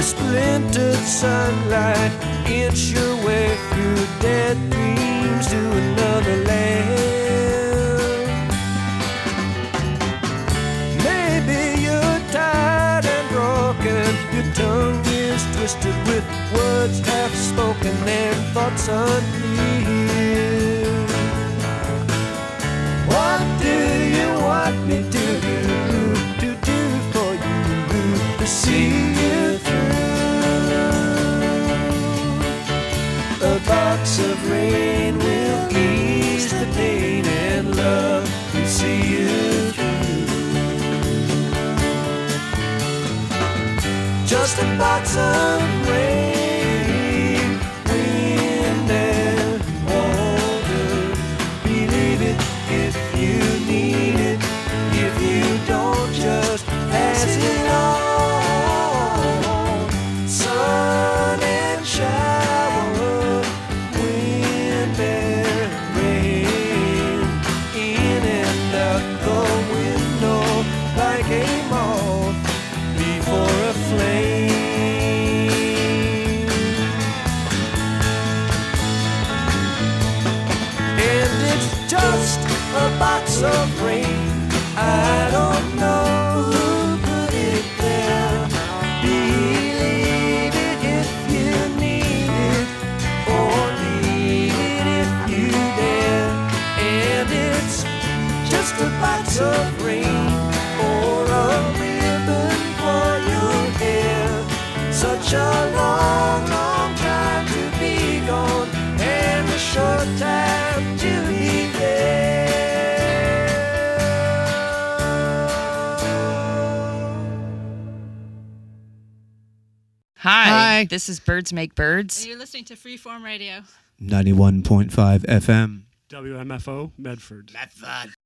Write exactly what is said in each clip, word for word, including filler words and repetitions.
splintered sunlight inch your way through dead dreams to another land. Maybe you're tired and broken, your tongue is twisted with words half spoken and thoughts unclear. What do you want me to do, to do for you, to see you through? A box of rain will ease the pain and love will see you through. Just a box of rain, wind and water. Believe it if you need it. If you don't, just pass it on. Sun and shower, wind and rain, in and out the window like a moth before a flame. And it's just a box of rain. I don't know who put it there. Believe it if you need it, or leave it if you dare. And it's just a box of rain, or a ribbon for your hair. Such a long, long time to be gone, and a short time to be there. Hi, Hi. this is Birds Make Birds. You're listening to Freeform Radio. ninety-one point five F M. W M F O, Medford. Medford.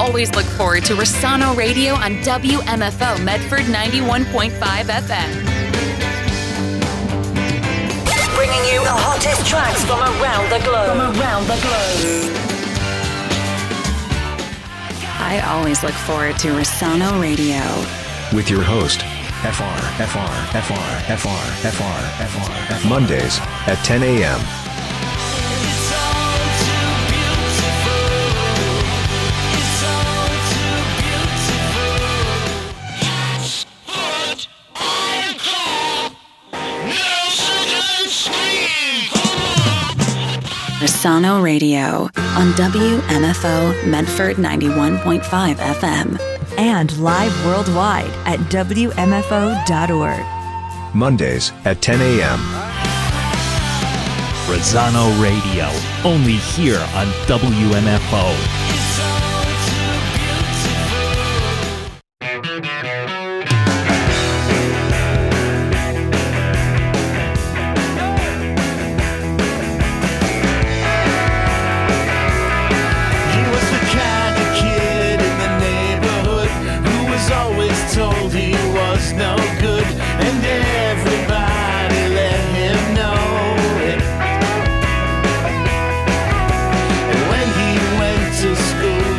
always look forward to Rossano Radio on W M F O Medford ninety-one point five F M. Bringing you the hottest tracks from around the globe. From around the globe. I always look forward to Rossano Radio. With your host, F R, F R, F R, F R, F R, F R, F R. Mondays at ten a.m. Rossano Radio on W M F O Medford ninety-one point five F M. And live worldwide at W M F O dot org. Mondays at ten a.m. Rossano Radio, only here on W M F O. School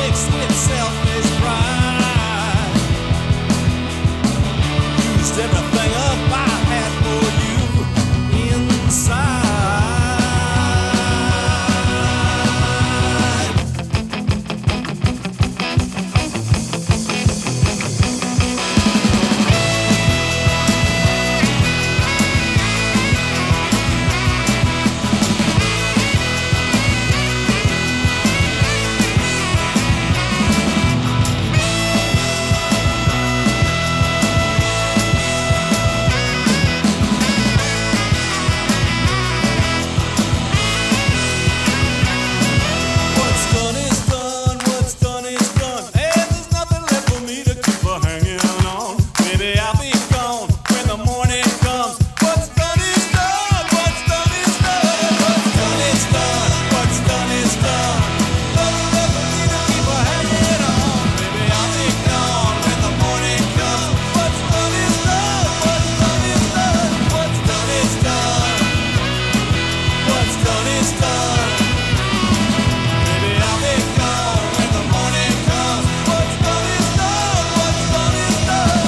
mixed with selfish pride. Used everything up I had for you inside. What's done is done, what's done is done, and there's nothing left for me to keep a hanging on. Maybe I'll be gone when the morning comes. What's done is done, what's done is done, what's done is done, what's done is done. Nothing left for me to keep a hanging on. Maybe I'll be gone when the morning comes. What's done is done, what's done is done, what's done is done, what's done is done. Maybe I'll be gone when the morning comes. What's done is done, what's done is done.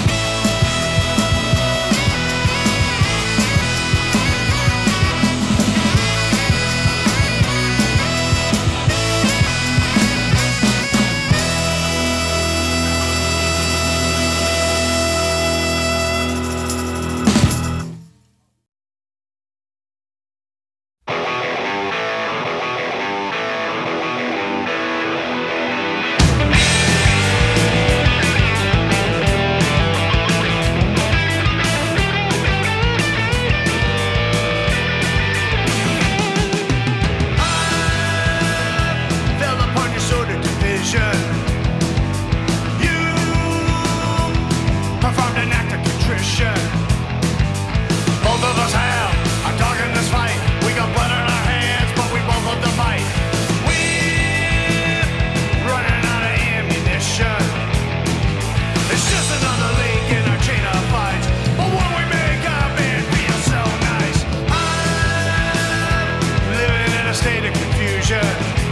Fell upon your sword of division. You performed an act of contrition. Both of us have a dog in this fight. We got blood on our hands, but we both love to fight. We're running out of ammunition. It's just another link in our chain of fights. But when we make up, it feels so nice. I'm living in a state of confusion.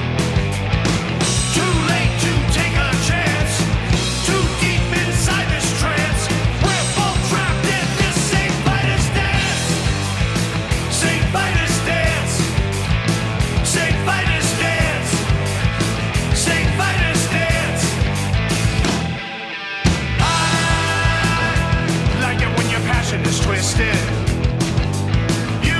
Too late to take a chance. Too deep inside this trance. We're both trapped in this same fighter's dance. Same fighter's dance. Same fighter's dance. Same fighter's dance. I like it when your passion is twisted. You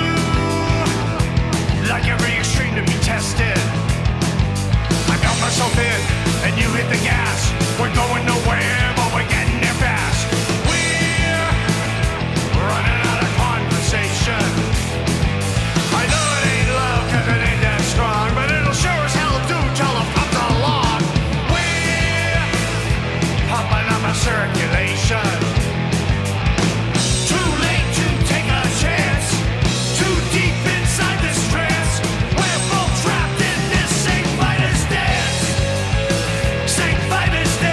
like every extreme to be tested. I got myself in, and you hit the gas. We're going nowhere, but we're getting there fast. We're running out of conversation. I know it ain't love, cause it ain't that strong, but it'll sure as hell do till it pops along. We're popping up my circulation. Too late to take a chance. Too deep inside this trance. We're both trapped in this same fighter's dance. Same fighter's dance.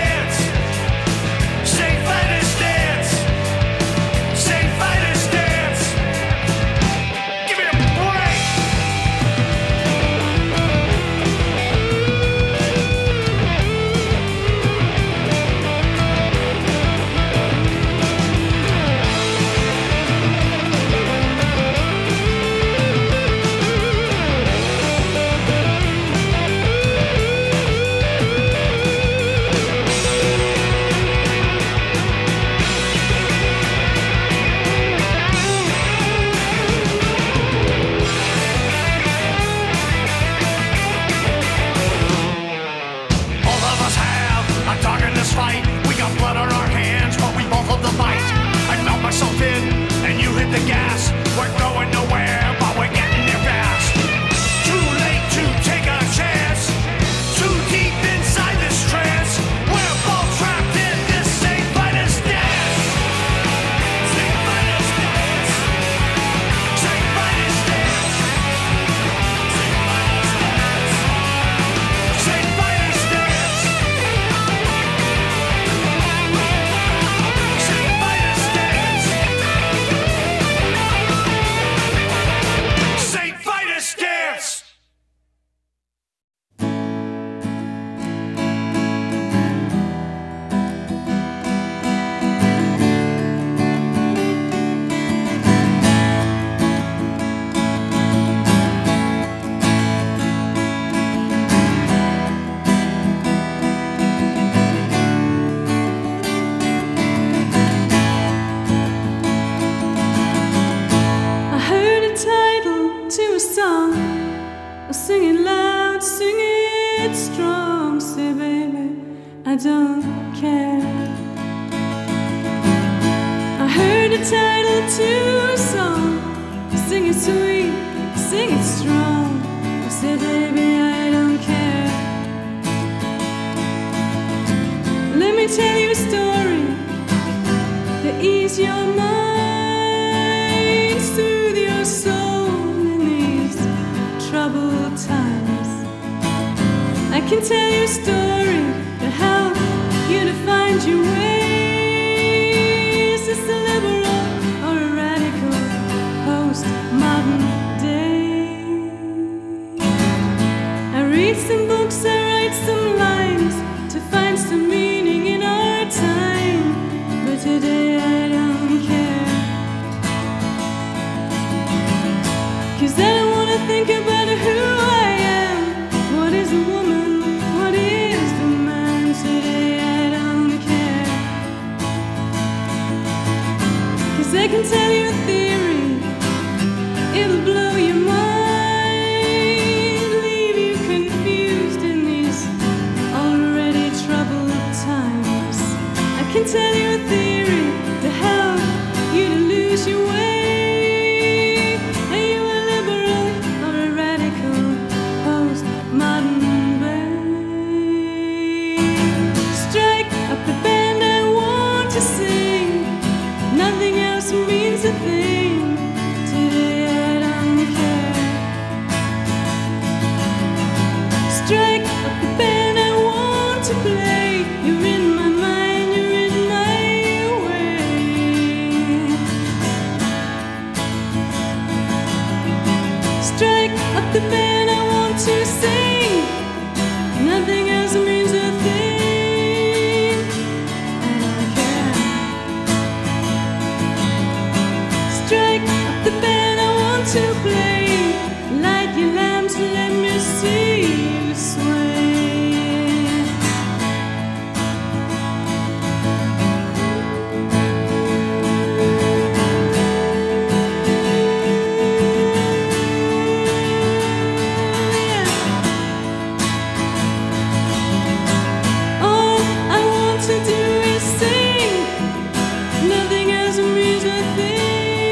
I don't care. I heard the title to a song. Sing it sweet, sing it strong. I said, baby, I don't care. Let me tell you a story to ease your mind, soothe your soul in these troubled times. I can tell you a story to help you to find your way. Is this a liberal or a radical post-modern day? I read some books, I write some lines to find some meaning in our time. But today I don't care, 'cause I don't wanna think about who I am. What is a woman? What is the man? Today I don't care, 'cause I can tell you a theory, it'll blow your mind, leave you confused in these already troubled times. I can tell you a theory to help you to lose your way. Are you a liberal or a radical post-modern babe? Strike up the band I want to sing. Nothing else means a thing. Today I don't care. Strike up the band I want to play. You're in my mind, you're in my way. Strike up the band I want to sing. Nothing else means a thing. I don't care. Strike up the band I want to play. Light your lamps, let me see you sway. All I want to do is sing. Nothing else means a thing.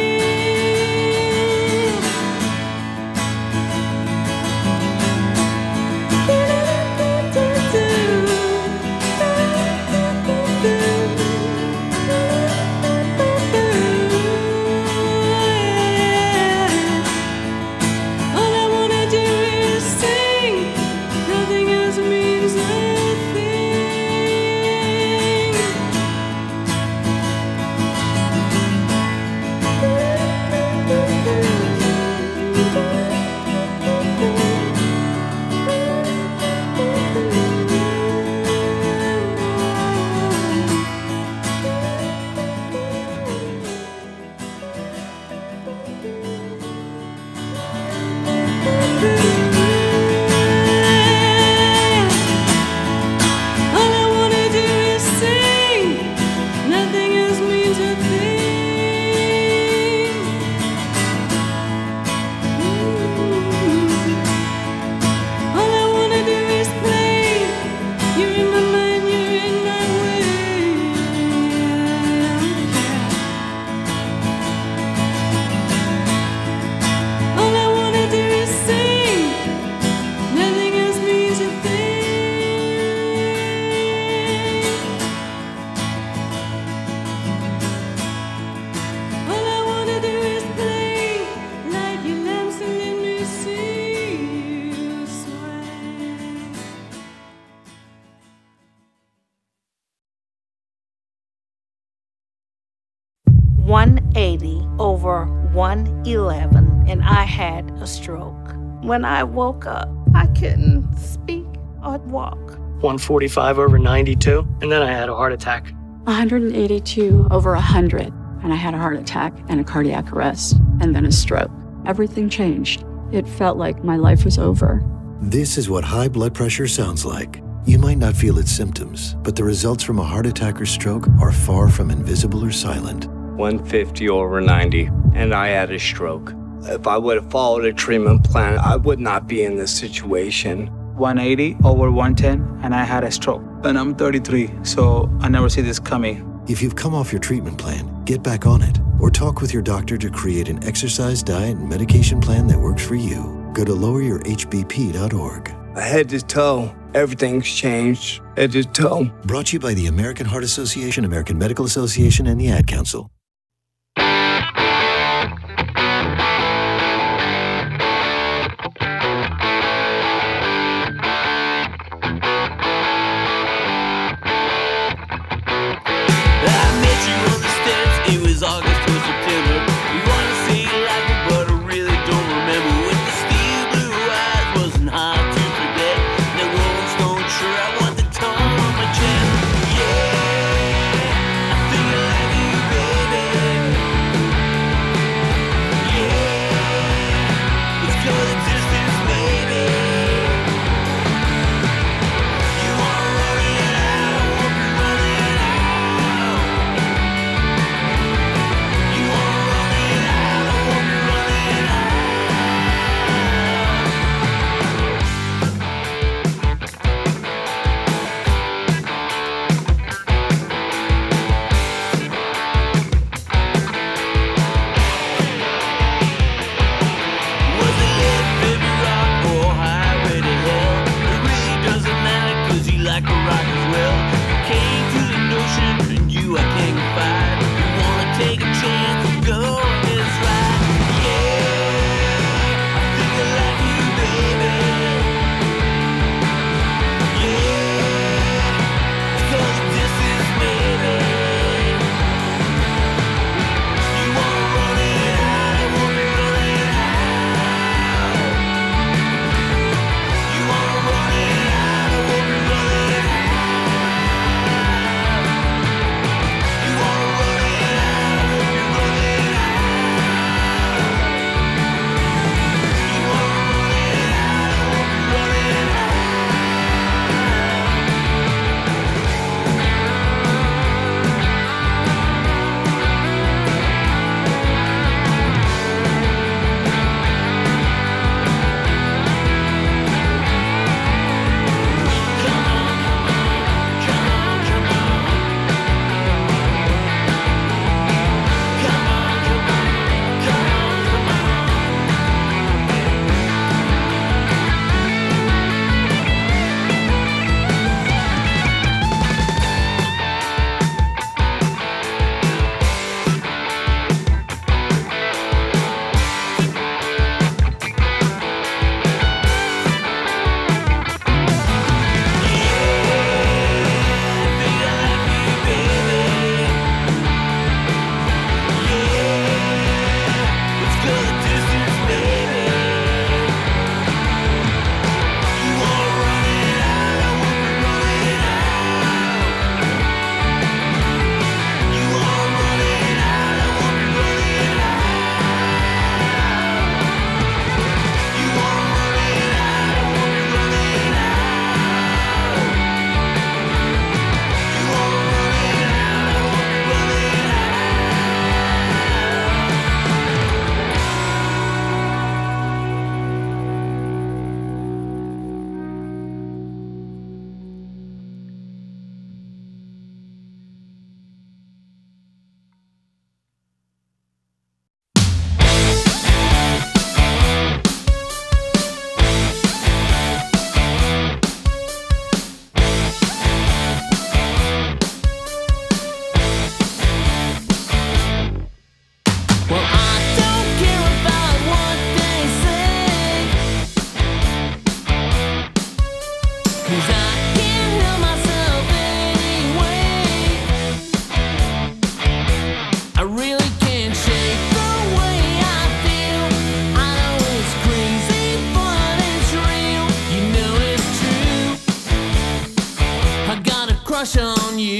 All I wanna do is sing. Nothing else means a thing. All I wanna do is sing. Nothing else means a thing. All I wanna do is play. You're in my mind, you're in my way. I don't care. All I wanna do is sing. Nothing else means a thing. All I wanna do is play. Light your lamps and let me see you sway. one eighty over one eleven, and I had a stroke. When I woke up, I couldn't speak or walk. one forty-five over ninety-two, and then I had a heart attack. one eighty-two over one hundred, and I had a heart attack and a cardiac arrest, and then a stroke. Everything changed. It felt like my life was over. This is what high blood pressure sounds like. You might not feel its symptoms, but the results from a heart attack or stroke are far from invisible or silent. one fifty over ninety, and I had a stroke. If I would have followed a treatment plan, I would not be in this situation. one eighty over one ten, and I had a stroke. And I'm thirty-three, so I never see this coming. If you've come off your treatment plan, get back on it. Or talk with your doctor to create an exercise, diet, and medication plan that works for you. Go to lower your H B P dot org. Head to toe, everything's changed. Head to toe. Brought to you by the American Heart Association, American Medical Association, and the Ad Council. crush on you.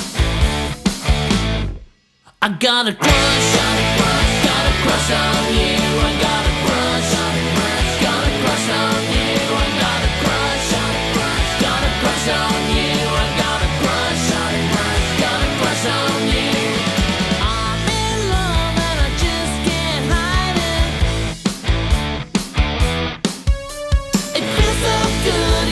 I got a crush, got a crush on you. I got a crush, got a crush on you. I got a crush, got a crush on you. I got a crush, got a crush on you. I'm in love and I just can't hide it. It feels so good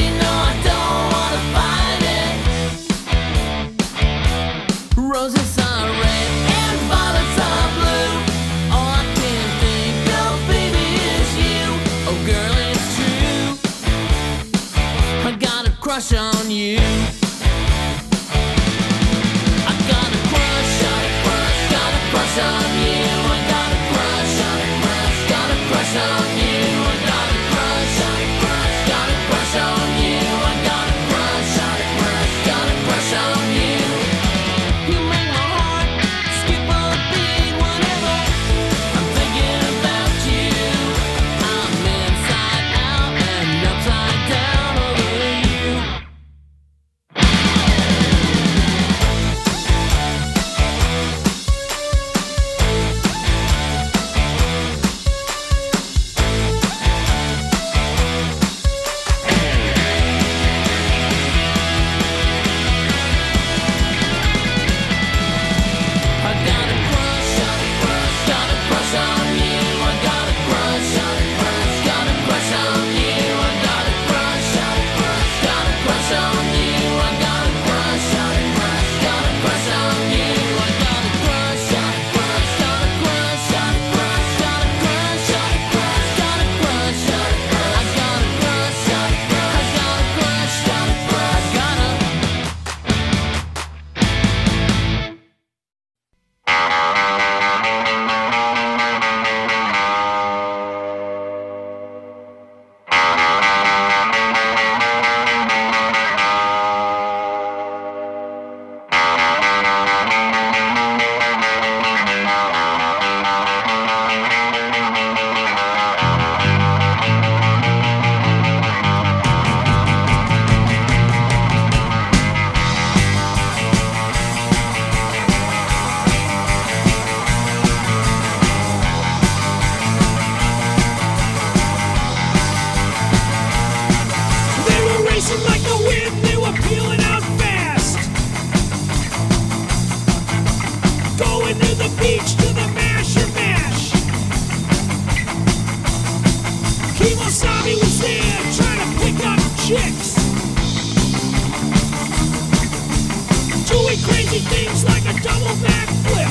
crazy things like a double backflip.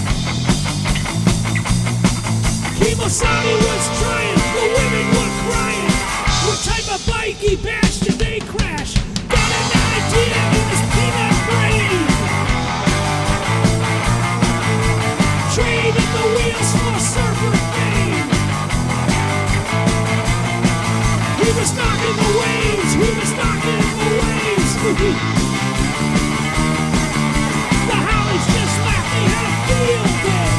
Kemosabe was trying, the women were crying. What type of bike he bashed did they crash? Got an idea in his peanut brain. Trading the wheels for surfer fame. He was knocking the waves, he was knocking the waves. The Hollies just laughed, they had a field day.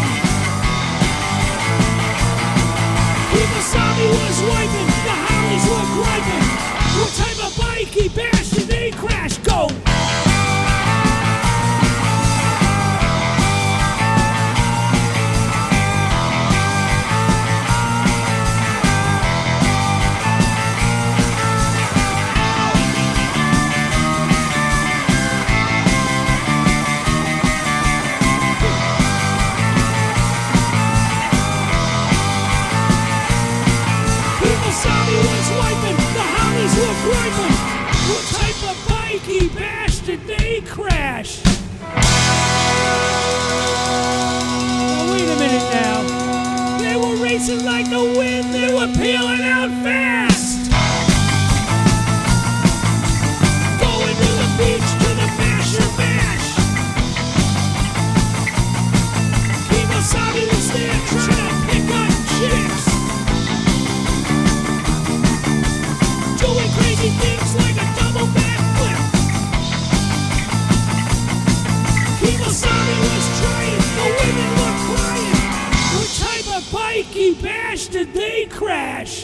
Kemosabe was wiping, the Hollies were griping. What type of bike he bashed did they crash? Go! Griping. What type of bike he bashed did they crash? Oh, wait a minute now. They were racing like the wind, they were peeling out fast. Going to the beach to the Masher Bash. Kemosabe was there trying to pick up chicks. Doing crazy things like a double backflip. Kemosabe was trying, the women were crying. What type of bike he bashed did they crash?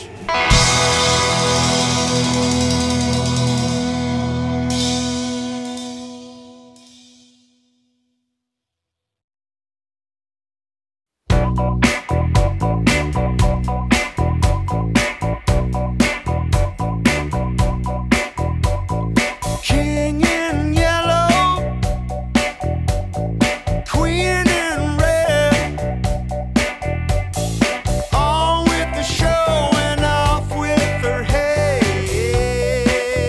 All with the show and off with her head.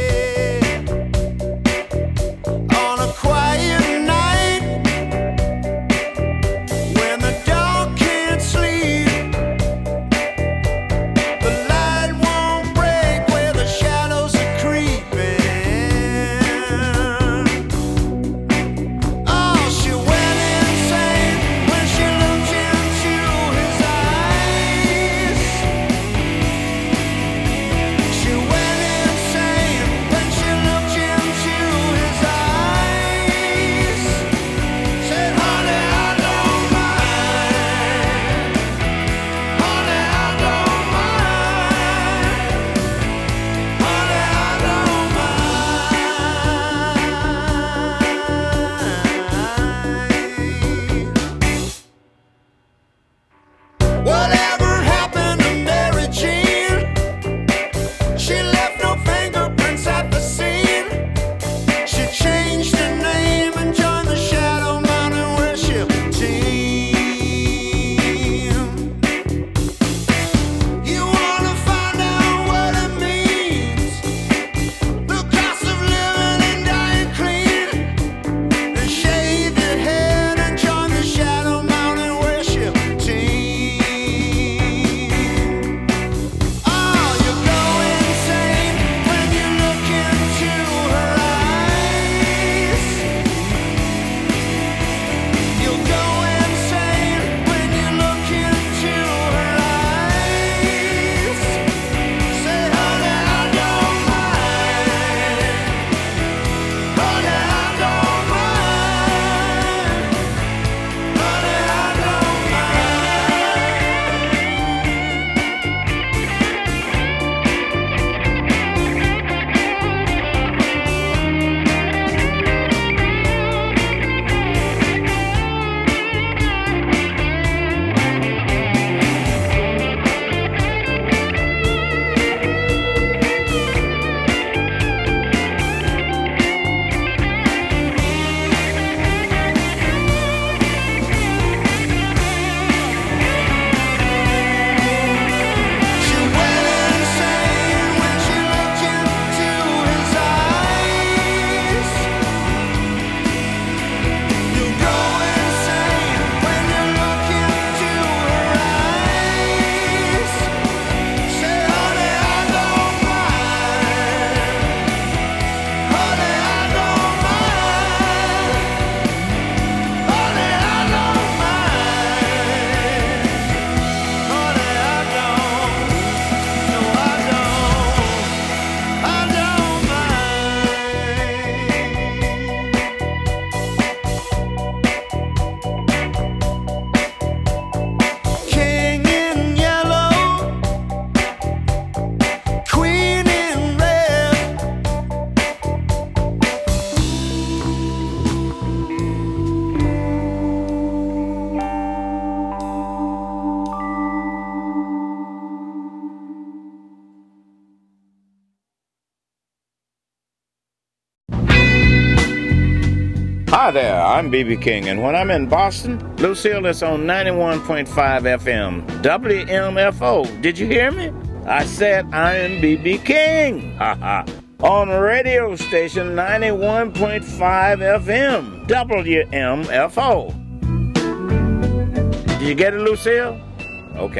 Hi there, I'm B B King, and when I'm in Boston, Lucille is on ninety-one point five F M, W M F O. Did you hear me? I said I am B B King. Ha ha. On radio station ninety-one point five F M, W M F O. Did you get it, Lucille? Okay.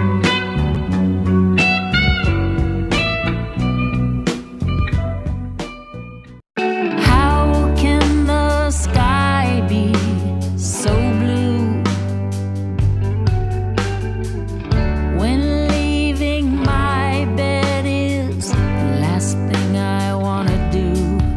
How can the sky be so blue when leaving my bed is the last thing I wanna do?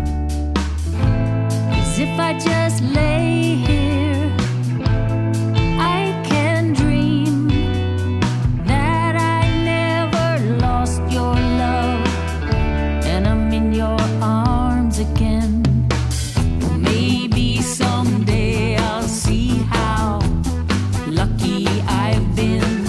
'Cause if I just lay here, I can dream that I never lost your love and I'm in your arms again. Maybe someday I'll see how lucky I've been.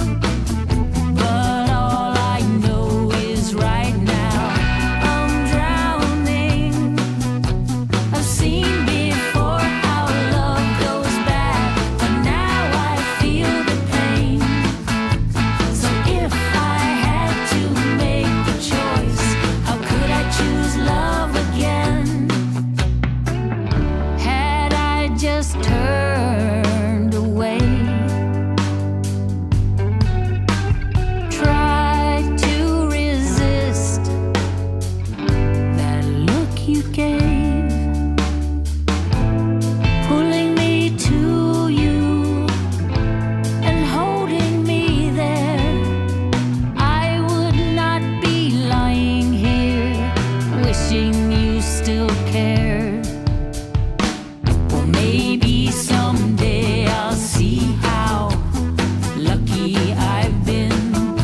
But all I know is right now I'm drowning. I've seen before how love goes bad, but now I feel the pain. So if I had to make the choice, how could I choose love again? Had I just turned away, tried to resist that look you gave, pulling me to you and holding me there, I would not be lying here wishing you still cared. Or maybe someday I'll see how lucky I've been.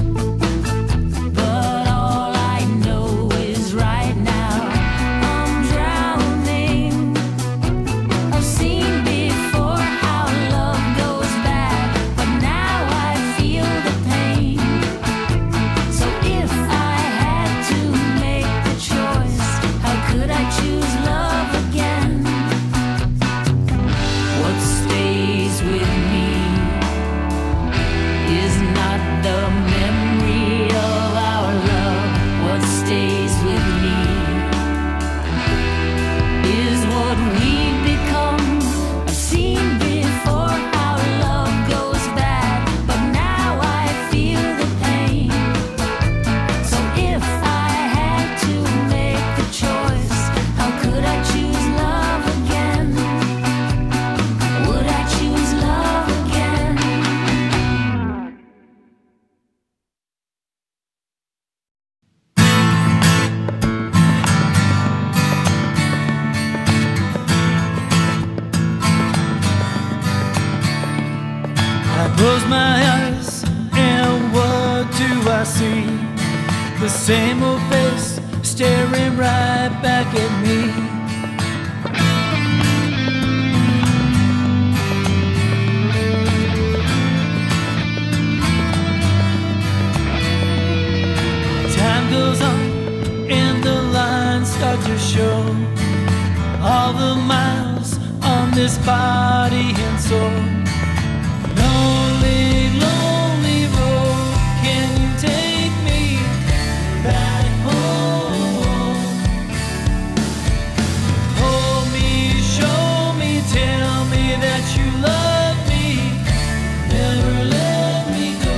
But all I know is right now I'm drowning. I've seen before how love goes bad, but now I feel the pain. So if I had to make the choice, how could I choose love again? What stays with me is not the memory of our love. What stays with me is what we've become. I've seen before how love goes bad, but now I feel the pain. So if I had to make the choice, how could I choose love again? Would I choose love again? I close my eyes and what do I see? The same old face staring right back at me. Time goes on and the lines start to show all the miles on this body and soul. Lonely, lonely road, can you take me back home? Hold me, show me, tell me that you love me, never let me go.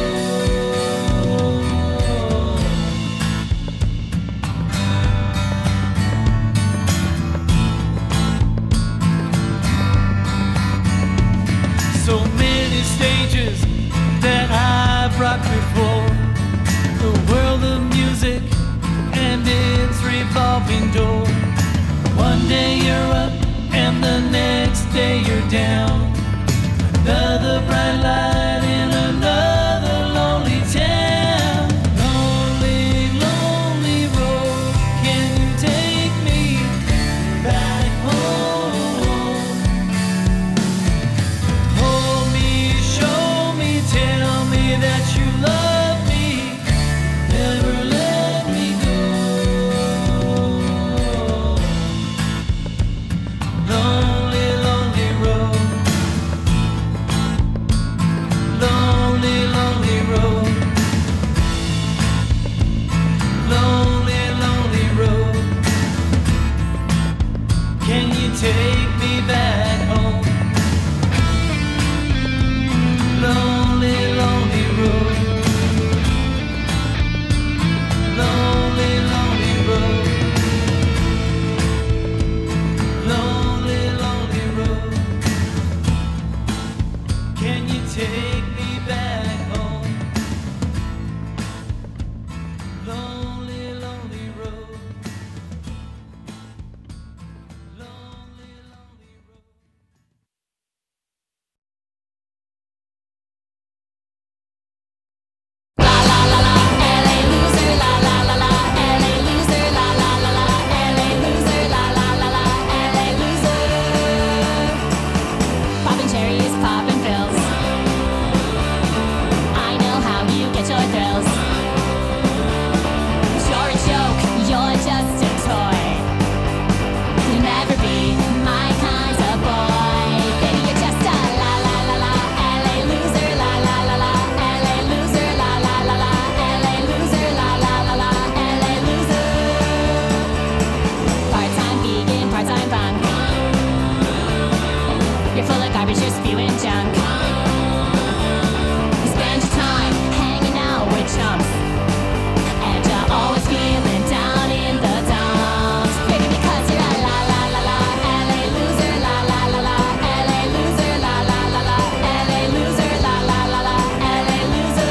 So many stages that I brought before, the world of music and its revolving door. One day you're up and the next day you're down. Another bright light in another lonely town. Lonely, lonely road, can you take me back home? Hold me, show me, tell me that you love me, never let me go. Can you take me back home? Lonely, lonely road. Lonely, lonely road. Lonely, lonely road. Can you take me back home? Lonely, lonely road. Lonely, lonely road. Popping cherries, popping pills. I know how you get your thrills. You're a joke, you're just a toy. You'll never be my kind of boy. Baby, you're just a la la la la L A loser, la la la la L A loser, la la la la L A loser, la la la la L A loser. Part-time vegan, part-time punk. You're full of garbage, you're spewing junk. You spend your time hanging out with chumps, and you're always feeling down in the dumps. Baby, because you're a la la la la L A loser, la la la la L A loser, la la la la L A loser, la la la la L A loser.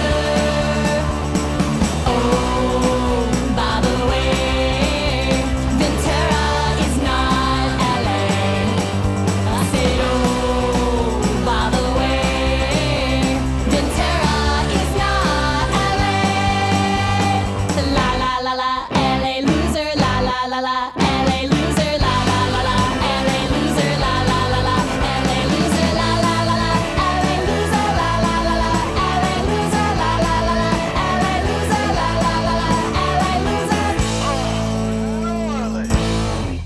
Oh, by the way, Ventura is not L A. I said, oh, by the way, Ventura is not L A. La la la la L A loser, la la la la L A loser, la la la la L A loser, la la la la L A loser, la la la la L A loser, la la la la L A loser, la la la la L A loser, la la la la L A loser.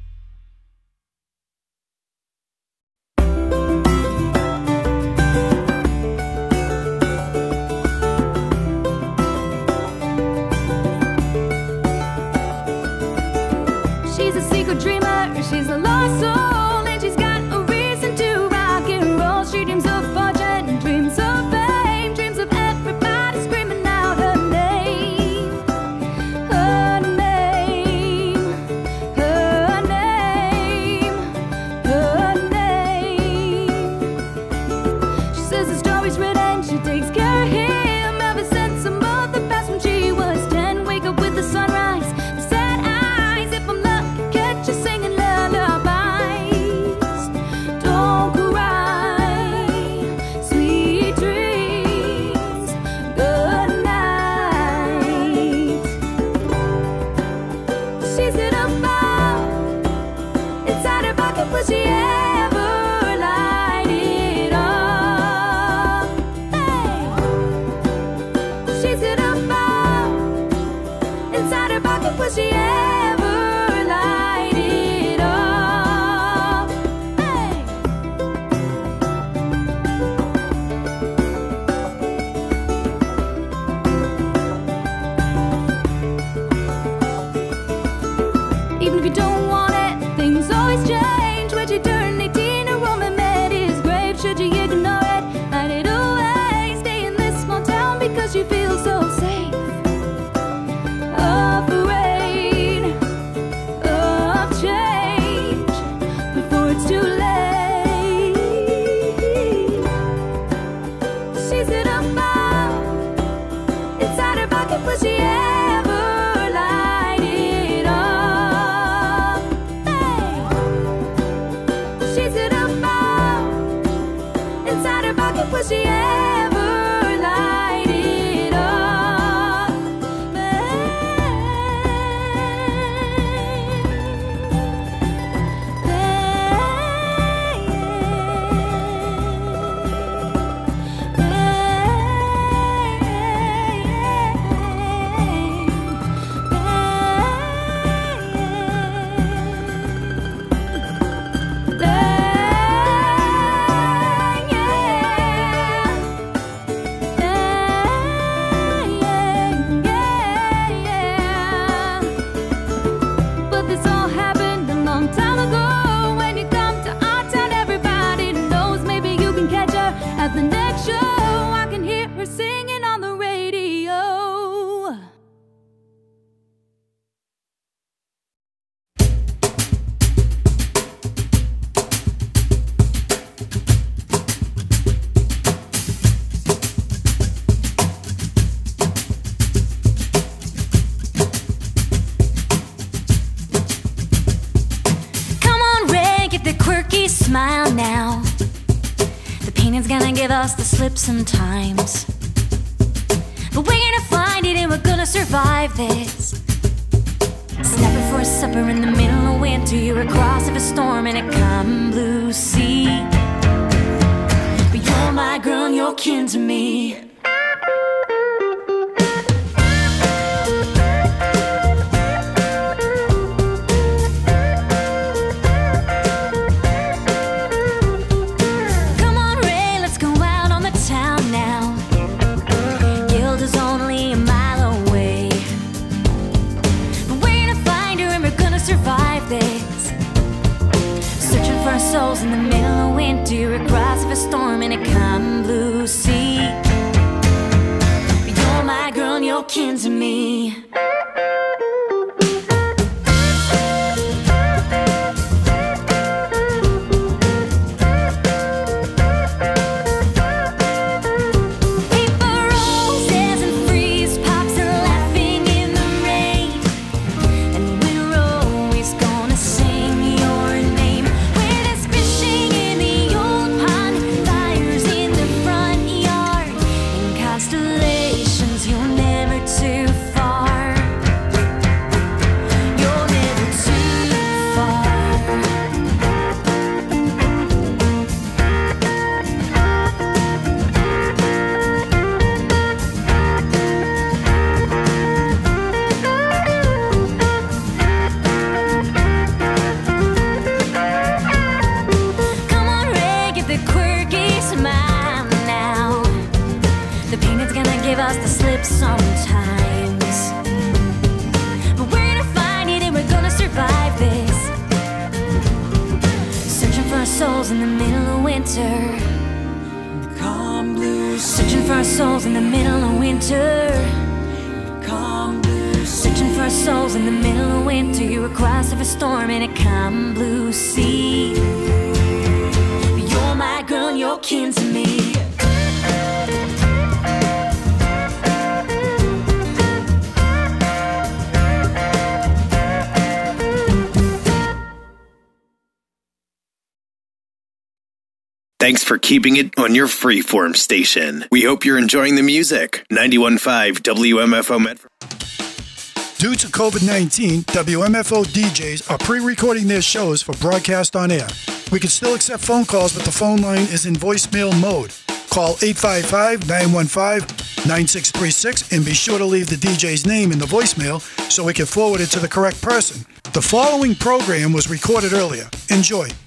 She's a secret dreamer, she's a lost soul, and she's got a reason to rock and roll. She dreams of fortune, dreams of fame, dreams of everybody screaming out her name. Her name, her name, her name. She says the story's written, she takes care of him ever since her mother passed when she was ten. Wake up with the sunrise, the sad eyes. If I'm lucky, catch you singing lullabies. Don't cry, sweet dreams, good night. She's in a bow inside her pocket, will she ever light it up? Hey. She's in a bow inside her pocket, will she ever light it up? Hey. Even if you don't want it, things always change. When you turn eighteen, a woman met his grave. Should you ignore it, hide it away? Stay in this small town because you feel so safe. Afraid of change before it's too late. She's in a bow inside her pocket, will she ever light it up? Hey. She's in a bow inside her pocket, will she ever light it up? Yeah. paintings gonna give us the slip sometimes, but we're gonna find it and we're gonna survive this. Snapping for a supper in the middle of winter, you're across of a storm in a calm blue sea. But you're my girl and you're kin to me. Come on, Ray, let's go out on the town now. Gilda's only a mile away, but we're gonna find her and we're gonna survive this. Searching for our souls in the middle of winter, across of a storm in a calm blue sea. But you're my girl and you're kin to me. Paper roses and freeze pops and laughing in the rain, and we're always gonna sing your name. Where there's fishing in the old pond, fires in the front yard, and constellations, you're never too far. You're never too far. Come on, Ray, get the quirky smile now. The paintings gonna give us the slip sometimes, but we're gonna find it and we're gonna survive this. Searching for our souls in the middle of winter. Calm blue. Searching for our souls in the middle of winter. Calm blue. Searching for our souls in the middle of winter. You're across of a storm in a calm blue sea. But you're my girl and you're kin to me. Thanks for keeping it on your freeform station. We hope you're enjoying the music. ninety-one point five W M F O Medford. Due to COVID nineteen, W M F O D Js are pre-recording their shows for broadcast on air. We can still accept phone calls, but the phone line is in voicemail mode. Call eight five five, nine one five, nine six three six and be sure to leave the D J's name in the voicemail so we can forward it to the correct person. The following program was recorded earlier. Enjoy.